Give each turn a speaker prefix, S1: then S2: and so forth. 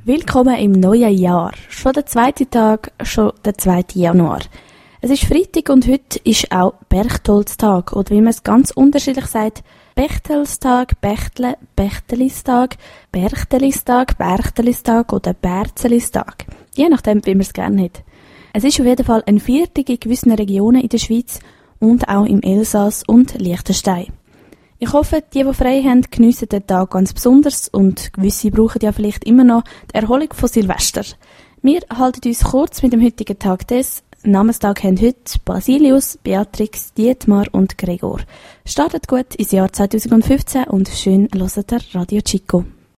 S1: Willkommen im neuen Jahr. Schon der zweite Tag, schon der 2. Januar. Es ist Freitag und heute ist auch Berchtoldstag. Oder wie man es ganz unterschiedlich sagt, Bechtelstag, Bechtle, Bechtelistag, Berchtelistag, Berchtelistag oder Berzelistag. Je nachdem, wie man es gerne hat. Es ist auf jeden Fall ein Viertag in gewissen Regionen in der Schweiz und auch im Elsass und Liechtenstein. Ich hoffe, die frei haben, geniessen den Tag ganz besonders und gewisse brauchen ja vielleicht immer noch die Erholung von Silvester. Wir halten uns kurz mit dem heutigen Tag des. Namenstag haben heute Basilius, Beatrix, Dietmar und Gregor. Startet gut ins Jahr 2015 und schön hört ihr Radio Chico.